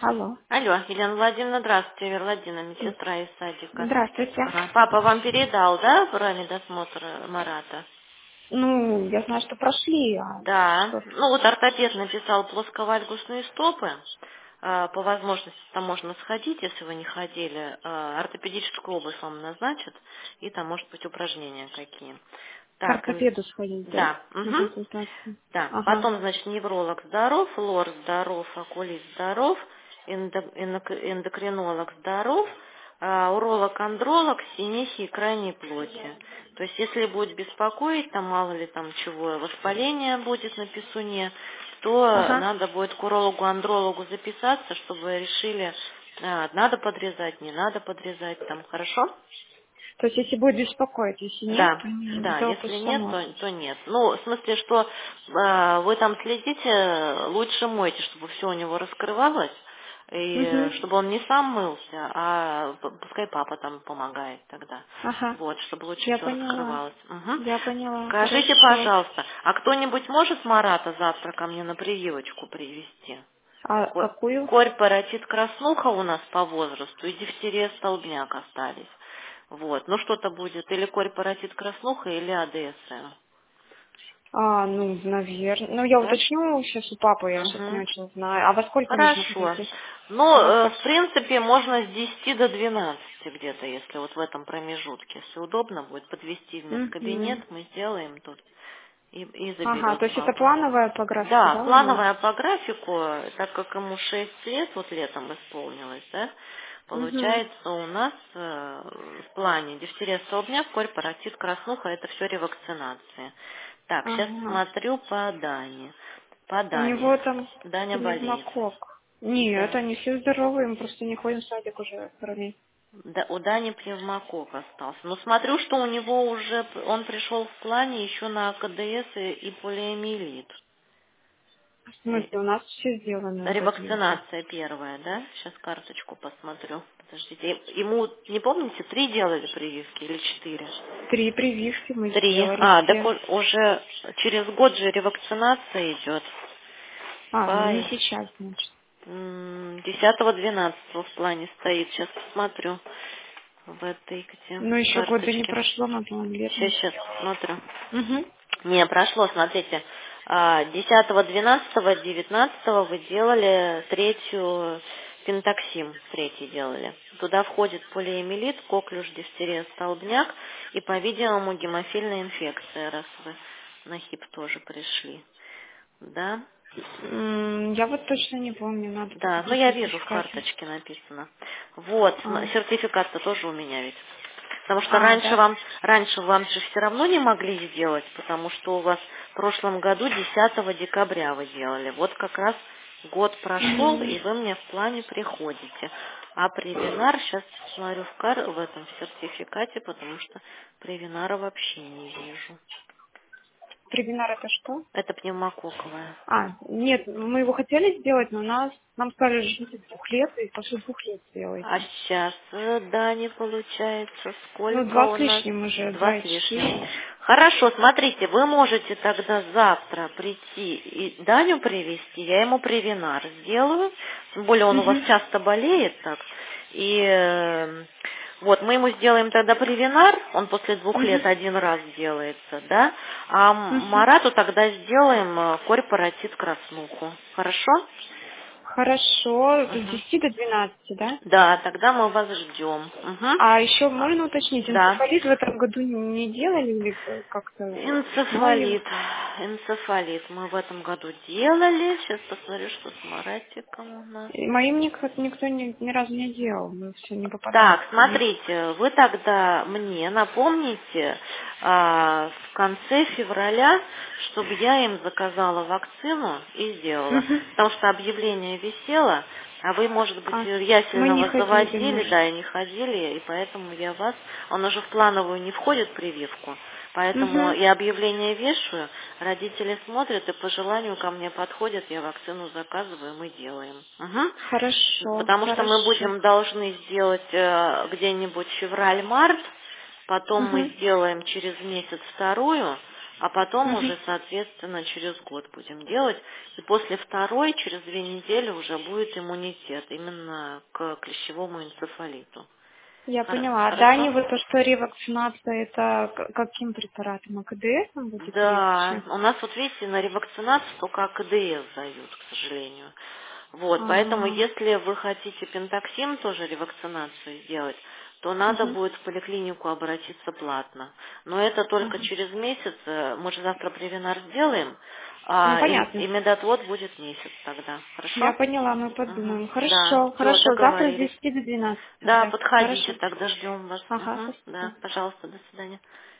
Алло. Алло, Елена Владимировна, здравствуйте, Владимировна, медсестра из садика. Здравствуйте. Ага. Папа вам передал, да, про медосмотр Марата? Ну, я знаю, что прошли, а Да. что... Ну вот ортопед написал плосковальгусные стопы. По возможности там можно сходить, если вы не ходили. Ортопедическую область вам назначат, и там, может быть, упражнения какие. К Так, ортопеду сходить, да? да. На Угу. консультацию. Да, Ага. потом, значит, невролог здоров, лор здоров, окулист здоров, эндокринолог здоров, уролог, андролог, синехи и крайней плоти. То есть, если будет беспокоить, там мало ли там чего, воспаление будет на писуне, то Ага. надо будет к урологу, андрологу записаться, чтобы решили, надо подрезать, не надо подрезать там, хорошо? То есть, если будет беспокоить, если нет, Да, то не да, делать то если же нет, самое. то нет. Ну, в смысле, что вы там следите, лучше мойте, чтобы все у него раскрывалось, и Угу. чтобы он не сам мылся, а пускай папа там помогает тогда. Ага. Вот, чтобы лучше Я все поняла. раскрывалось. Мгм. Я поняла. Скажите, Хорошо. пожалуйста, а кто-нибудь может Марата завтра ко мне на прививочку привезти? А какую? Корь, паротит, краснуха у нас по возрасту и дифтерия, столбняк остались. Вот. Ну что-то будет. Или корь, паротит, краснуха, или АДСМ. Ну, наверное. Ну, я Да? уточню сейчас у папы, я сейчас не Угу. очень знаю. А во сколько нужно Хорошо. прийти? Ну, Во сколько? в принципе, можно с 10 до 12 где-то, если вот в этом промежутке. Если удобно будет подвести в Угу. медкабинет, мы сделаем тут и Ага, заберет то есть это папа. плановая по графику, Да, да, у него? плановая по графику, так как ему 6 лет, вот летом исполнилось, да, Угу. получается у нас в плане дифтерия, столбняк, корь, паротит, краснуха, это все ревакцинации. Так, сейчас Ага. смотрю по Дане. По У Дане. него там Даня болеет. пневмокок. Нет, Да. они все здоровые, мы просто не ходим в садик уже пару месяцев. У Дани пневмокок остался. Но смотрю, что у него уже, он пришел в плане еще на КДС и полиомиелит. В смысле, у нас все сделано вроде бы. Ревакцинация первая, да? Сейчас карточку посмотрю. Подождите. Ему, не помните, 3 делали прививки или 4? 3 прививки мы 3. сделали Так все. уже через год же ревакцинация идет. Ну По не сейчас, значит. 10-12 в плане стоит. Сейчас посмотрю в этой где Но еще года не карточке. прошло, мы, по-моему, летом. Сейчас посмотрю. Угу. Не, прошло, смотрите. 10-12, 19 вы делали третью пентаксим, третий делали. Туда входит полиэмилит, коклюш, дифтерия, столбняк и, по-видимому, гемофильная инфекция, раз вы на ХИП тоже пришли. Да? Я вот точно не помню, надо Да, ну посмотреть я вижу, в сертификаты. карточке написано. Вот, А, сертификат-то тоже у меня ведь. Потому что раньше да? вам же все равно не могли сделать, потому что у вас в прошлом году 10 декабря вы делали. Вот как раз год прошел, М, и вы мне в плане приходите. А Превинар, сейчас смотрю в этом сертификате, потому что Превинара вообще не вижу. Превинар это что? Это пневмококковая. Нет, мы его хотели сделать, но нам сказали, ждите 2 лет, и после 2 лет А сделайте. сейчас, да, не получается. Ну, Сколько 2 у с нас? лишним уже, Два два и с лишним. 4. Хорошо, смотрите, вы можете тогда завтра прийти и Даню привезти, я ему Превинар сделаю, тем более он у вас Угу. часто болеет так, и вот мы ему сделаем тогда Превинар, он после 2 лет Угу. один раз делается, да, а Угу. Марату тогда сделаем корь, паротит, краснуху, хорошо? Хорошо, с Мгм. 10 до 12, да? Да, тогда мы вас ждем. Мгм. А еще А, можно уточнить, Да. энцефалит в этом году не делали или как-то весной? Энцефалит. Энцефалит мы в этом году делали. Сейчас посмотрю, что с Маратиком у нас. И моим никто ни разу не делал, мы все не попадаем Так, в них. смотрите, вы тогда мне напомните в конце февраля, чтобы я им заказала вакцину и сделала. Мгм. Потому что объявление висело, а вы, может быть, Мы не ясельного ходили, заводили, может. да, и не ходили, и поэтому я вас... Он уже в плановую не входит прививку, поэтому Угу. я объявление вешаю, родители смотрят и по желанию ко мне подходят, я вакцину заказываю, мы делаем. Мгм. Хорошо, Потому что мы хорошо. будем должны сделать где-нибудь февраль-март, потом мы Угу. сделаем через месяц вторую, а потом Мгм. уже, соответственно, через год будем делать. И после второй, через 2 недели уже будет иммунитет именно к клещевому энцефалиту. Я поняла. А Хорошо? Дани, вот то, что ревакцинация, это каким препаратом? АКДС будет Да, легче? у нас вот видите, на ревакцинацию только АКДС дают, к сожалению. Вот, поэтому Ага. если вы хотите пентаксим тоже ревакцинацию сделать, то надо Мгм. будет в поликлинику обратиться платно. Но это только Ага. через месяц. Мы же завтра привинар сделаем, Ну, и понятно. медотвод будет месяц тогда. Я Хорошо? поняла, мы Мгм. подумаем. Да, Хорошо, все, хорошо. Завтра с договорились. 10 до 12 Да, тогда. подходите, Хорошо. тогда ждем вас. Ага, Мгм. спасибо. Да, пожалуйста, до свидания.